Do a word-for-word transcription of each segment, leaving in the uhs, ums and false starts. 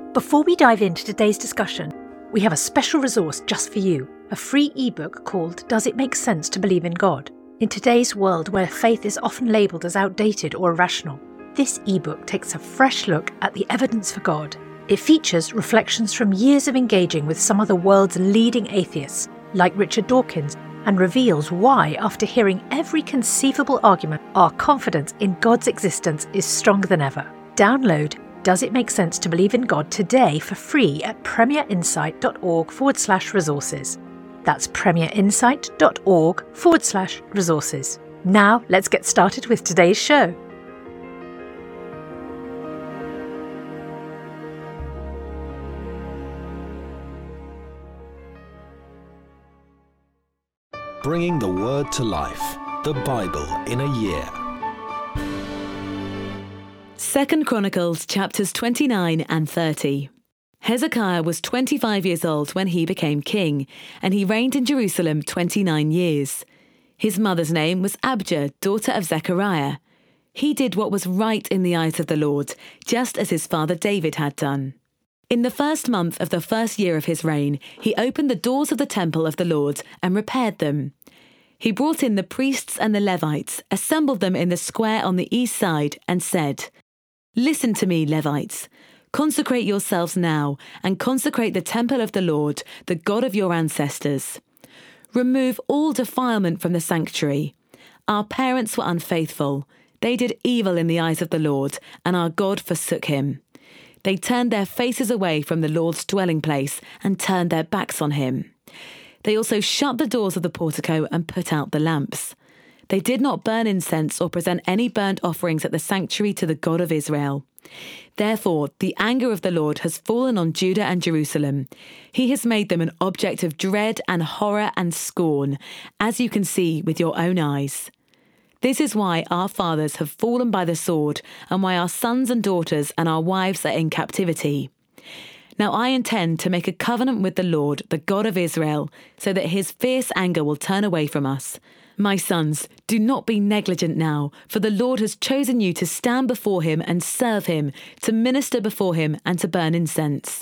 Before we dive into today's discussion, we have a special resource just for you, a free ebook called Does It Make Sense to Believe in God? In today's world where faith is often labelled as outdated or irrational, this ebook takes a fresh look at the evidence for God. It features reflections from years of engaging with some of the world's leading atheists, like Richard Dawkins, and reveals why, after hearing every conceivable argument, our confidence in God's existence is stronger than ever. Download Does It Make Sense to Believe in God today for free at premierinsight.org forward slash resources. That's premierinsight.org forward slash resources. Now let's get started with today's show. Bringing the Word to life, the Bible in a year. Second Chronicles chapters twenty-nine and thirty. Hezekiah was twenty-five years old when he became king, and he reigned in Jerusalem twenty-nine years. His mother's name was Abijah, daughter of Zechariah. He did what was right in the eyes of the Lord, just as his father David had done. In the first month of the first year of his reign, he opened the doors of the temple of the Lord and repaired them. He brought in the priests and the Levites, assembled them in the square on the east side, and said, "Listen to me, Levites. Consecrate yourselves now, and consecrate the temple of the Lord, the God of your ancestors. Remove all defilement from the sanctuary. Our parents were unfaithful. They did evil in the eyes of the Lord, and our God forsook him. They turned their faces away from the Lord's dwelling place and turned their backs on him. They also shut the doors of the portico and put out the lamps. They did not burn incense or present any burnt offerings at the sanctuary to the God of Israel. Therefore, the anger of the Lord has fallen on Judah and Jerusalem. He has made them an object of dread and horror and scorn, as you can see with your own eyes. This is why our fathers have fallen by the sword, and why our sons and daughters and our wives are in captivity. Now I intend to make a covenant with the Lord, the God of Israel, so that his fierce anger will turn away from us. My sons, do not be negligent now, for the Lord has chosen you to stand before him and serve him, to minister before him and to burn incense."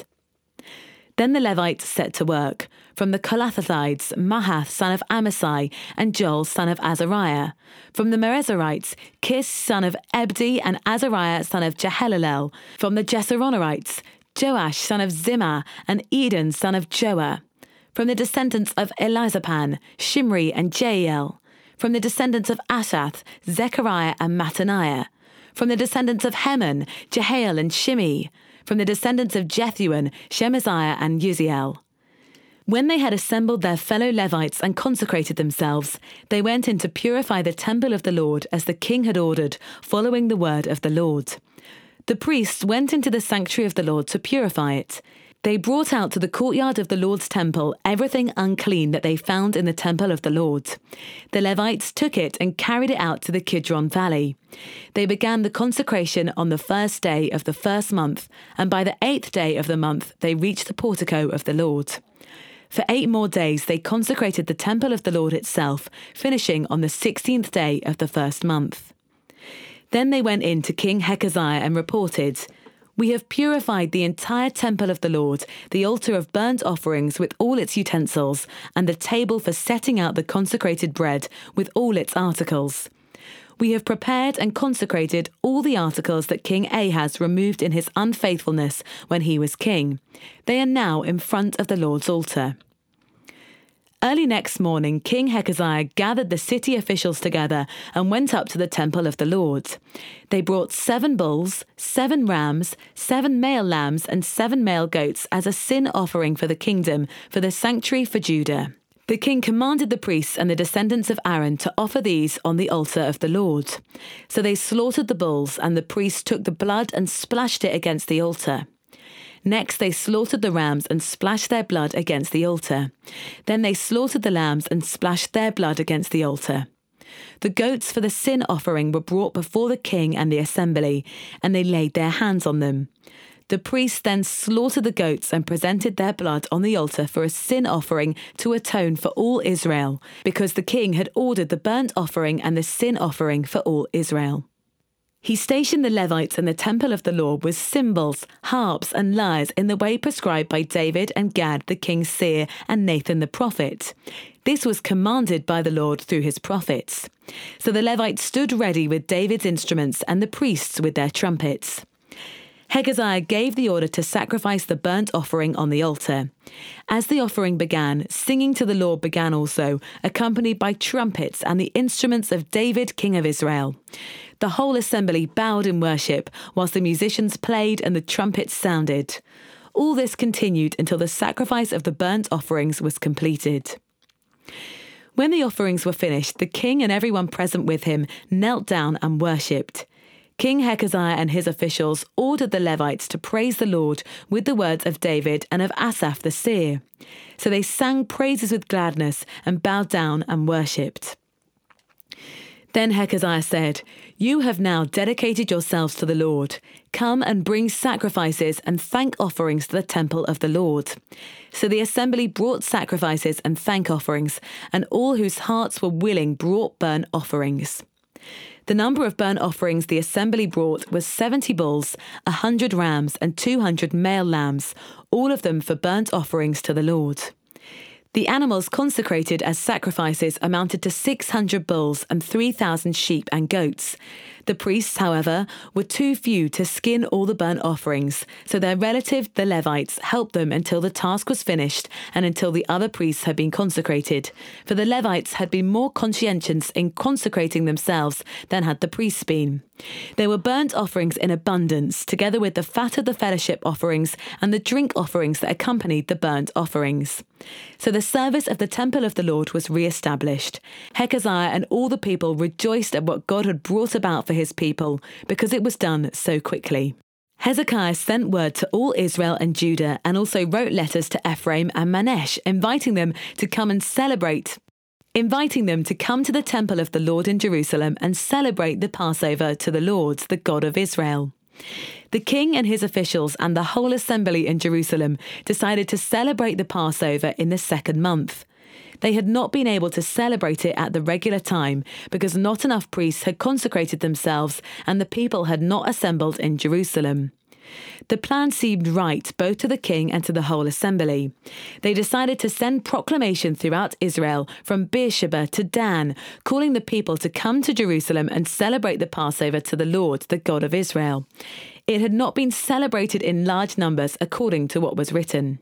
Then the Levites set to work, from the Kohathites, Mahath son of Amasai and Joel son of Azariah. From the Merezorites, Kis son of Ebdi and Azariah son of Jehalelel. From the Jesaronites, Joash son of Zimmah and Eden son of Joah. From the descendants of Elizapan, Shimri and Jael. From the descendants of Ashath, Zechariah and Mattaniah. From the descendants of Heman, Jehael and Shimi. From the descendants of Jethuan, Shemaziah and Uziel. When they had assembled their fellow Levites and consecrated themselves, they went in to purify the temple of the Lord as the king had ordered, following the word of the Lord. The priests went into the sanctuary of the Lord to purify it. They brought out to the courtyard of the Lord's temple everything unclean that they found in the temple of the Lord. The Levites took it and carried it out to the Kidron Valley. They began the consecration on the first day of the first month, and by the eighth day of the month they reached the portico of the Lord. For eight more days they consecrated the temple of the Lord itself, finishing on the sixteenth day of the first month. Then they went in to King Hezekiah and reported, "We have purified the entire temple of the Lord, the altar of burnt offerings with all its utensils, and the table for setting out the consecrated bread with all its articles. We have prepared and consecrated all the articles that King Ahaz removed in his unfaithfulness when he was king. They are now in front of the Lord's altar." Early next morning, King Hezekiah gathered the city officials together and went up to the temple of the Lord. They brought seven bulls, seven rams, seven male lambs, and seven male goats as a sin offering for the kingdom, for the sanctuary for Judah. The king commanded the priests and the descendants of Aaron to offer these on the altar of the Lord. So they slaughtered the bulls, and the priests took the blood and splashed it against the altar. Next they slaughtered the rams and splashed their blood against the altar. Then they slaughtered the lambs and splashed their blood against the altar. The goats for the sin offering were brought before the king and the assembly, and they laid their hands on them. The priests then slaughtered the goats and presented their blood on the altar for a sin offering to atone for all Israel, because the king had ordered the burnt offering and the sin offering for all Israel. He stationed the Levites in the temple of the Lord with cymbals, harps, and lyres in the way prescribed by David and Gad the king's seer and Nathan the prophet. This was commanded by the Lord through his prophets. So the Levites stood ready with David's instruments and the priests with their trumpets. Hezekiah gave the order to sacrifice the burnt offering on the altar. As the offering began, singing to the Lord began also, accompanied by trumpets and the instruments of David, king of Israel. The whole assembly bowed in worship, whilst the musicians played and the trumpets sounded. All this continued until the sacrifice of the burnt offerings was completed. When the offerings were finished, the king and everyone present with him knelt down and worshipped. King Hezekiah and his officials ordered the Levites to praise the Lord with the words of David and of Asaph the seer. So they sang praises with gladness and bowed down and worshipped. Then Hezekiah said, "You have now dedicated yourselves to the Lord. Come and bring sacrifices and thank offerings to the temple of the Lord." So the assembly brought sacrifices and thank offerings, and all whose hearts were willing brought burnt offerings. The number of burnt offerings the assembly brought was seventy bulls, a hundred rams, and two hundred male lambs, all of them for burnt offerings to the Lord. The animals consecrated as sacrifices amounted to six hundred bulls and three thousand sheep and goats. The priests, however, were too few to skin all the burnt offerings, so their relative, the Levites, helped them until the task was finished and until the other priests had been consecrated. For the Levites had been more conscientious in consecrating themselves than had the priests been. There were burnt offerings in abundance, together with the fat of the fellowship offerings and the drink offerings that accompanied the burnt offerings. So the service of the temple of the Lord was re-established. Hezekiah and all the people rejoiced at what God had brought about for his people, because it was done so quickly. Hezekiah sent word to all Israel and Judah, and also wrote letters to Ephraim and Manasseh, inviting them to come and celebrate inviting them to come to the temple of the Lord in Jerusalem and celebrate the Passover to the Lord, the God of Israel. The king and his officials and the whole assembly in Jerusalem decided to celebrate the Passover in the second month. They had not been able to celebrate it at the regular time because not enough priests had consecrated themselves and the people had not assembled in Jerusalem. The plan seemed right both to the king and to the whole assembly. They decided to send proclamation throughout Israel from Beersheba to Dan, calling the people to come to Jerusalem and celebrate the Passover to the Lord, the God of Israel. It had not been celebrated in large numbers according to what was written.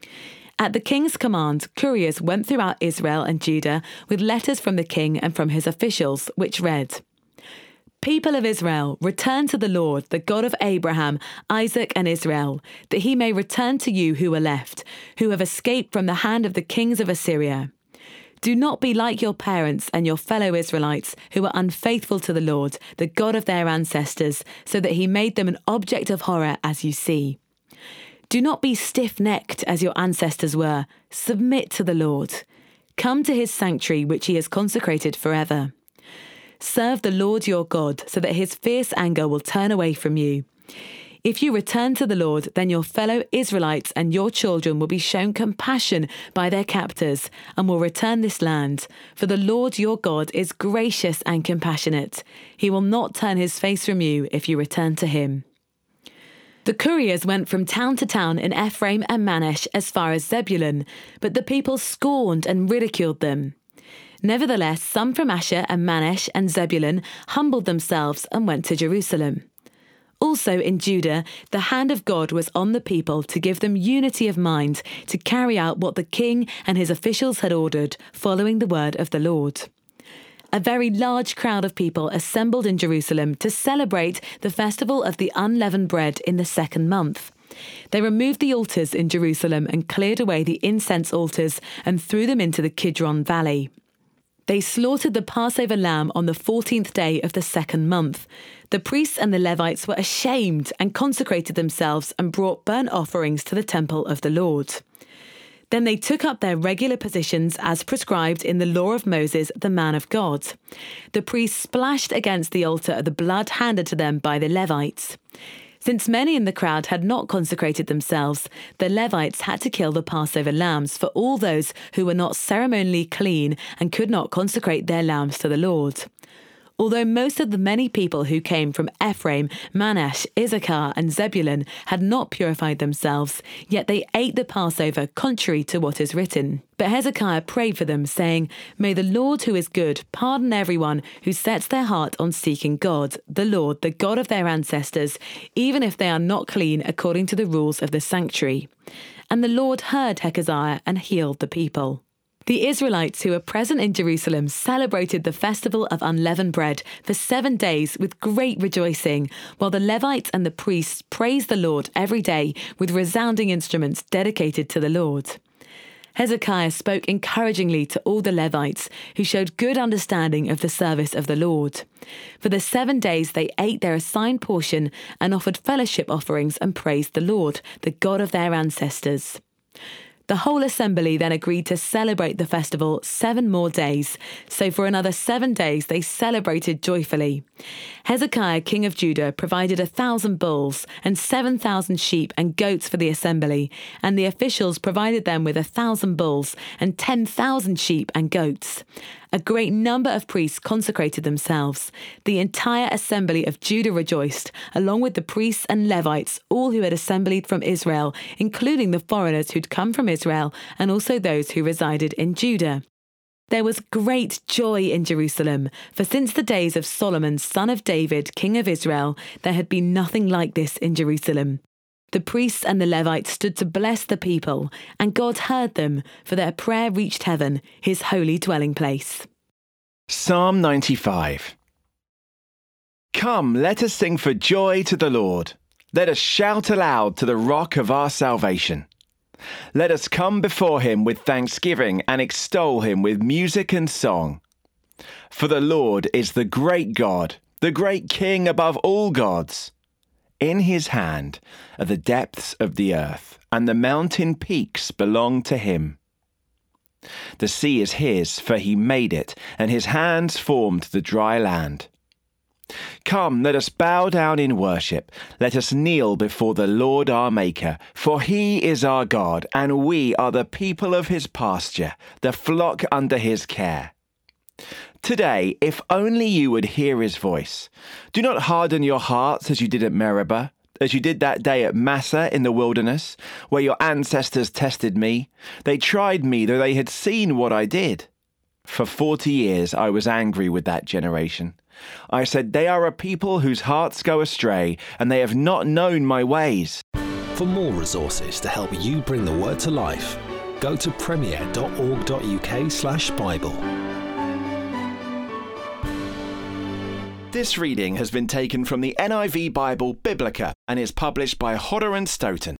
At the king's command, couriers went throughout Israel and Judah with letters from the king and from his officials, which read, "People of Israel, return to the Lord, the God of Abraham, Isaac, and Israel, that he may return to you who are left, who have escaped from the hand of the kings of Assyria. Do not be like your parents and your fellow Israelites, who were unfaithful to the Lord, the God of their ancestors, so that he made them an object of horror, as you see. Do not be stiff-necked as your ancestors were. Submit to the Lord. Come to his sanctuary, which he has consecrated forever. Serve the Lord your God, so that his fierce anger will turn away from you. If you return to the Lord, then your fellow Israelites and your children will be shown compassion by their captors and will return this land. For the Lord your God is gracious and compassionate. He will not turn his face from you if you return to him." The couriers went from town to town in Ephraim and Manasseh as far as Zebulun, but the people scorned and ridiculed them. Nevertheless, some from Asher and Manasseh and Zebulun humbled themselves and went to Jerusalem. Also in Judah, the hand of God was on the people to give them unity of mind to carry out what the king and his officials had ordered, following the word of the Lord. A very large crowd of people assembled in Jerusalem to celebrate the festival of the unleavened bread in the second month. They removed the altars in Jerusalem and cleared away the incense altars and threw them into the Kidron Valley. They slaughtered the Passover lamb on the fourteenth day of the second month. The priests and the Levites were ashamed and consecrated themselves and brought burnt offerings to the temple of the Lord. Then they took up their regular positions as prescribed in the law of Moses, the man of God. The priests splashed against the altar the blood handed to them by the Levites. Since many in the crowd had not consecrated themselves, the Levites had to kill the Passover lambs for all those who were not ceremonially clean and could not consecrate their lambs to the Lord. Although most of the many people who came from Ephraim, Manasseh, Issachar and Zebulun had not purified themselves, yet they ate the Passover contrary to what is written. But Hezekiah prayed for them, saying, "May the Lord who is good pardon everyone who sets their heart on seeking God, the Lord, the God of their ancestors, even if they are not clean according to the rules of the sanctuary." And the Lord heard Hezekiah and healed the people. The Israelites who were present in Jerusalem celebrated the festival of unleavened bread for seven days with great rejoicing, while the Levites and the priests praised the Lord every day with resounding instruments dedicated to the Lord. Hezekiah spoke encouragingly to all the Levites, who showed good understanding of the service of the Lord. For the seven days they ate their assigned portion and offered fellowship offerings and praised the Lord, the God of their ancestors. The whole assembly then agreed to celebrate the festival seven more days, so for another seven days they celebrated joyfully. Hezekiah, king of Judah, provided a thousand bulls and seven thousand sheep and goats for the assembly, and the officials provided them with a thousand bulls and ten thousand sheep and goats. A great number of priests consecrated themselves. The entire assembly of Judah rejoiced, along with the priests and Levites, all who had assembled from Israel, including the foreigners who'd come from Israel, and also those who resided in Judah. There was great joy in Jerusalem, for since the days of Solomon, son of David, king of Israel, there had been nothing like this in Jerusalem. The priests and the Levites stood to bless the people, and God heard them, for their prayer reached heaven, his holy dwelling place. Psalm ninety-five. Come, let us sing for joy to the Lord. Let us shout aloud to the rock of our salvation. Let us come before him with thanksgiving and extol him with music and song. For the Lord is the great God, the great King above all gods. In his hand are the depths of the earth, and the mountain peaks belong to him. The sea is his, for he made it, and his hands formed the dry land. Come, let us bow down in worship. Let us kneel before the Lord our Maker, for he is our God, and we are the people of his pasture, the flock under his care. Today, if only you would hear his voice. Do not harden your hearts as you did at Meribah, as you did that day at Massah in the wilderness, where your ancestors tested me. They tried me, though they had seen what I did. For forty years I was angry with that generation. I said, they are a people whose hearts go astray, and they have not known my ways. For more resources to help you bring the word to life, go to premier dot org dot uk slash Bible. This reading has been taken from the N I V Bible Biblica and is published by Hodder and Stoughton.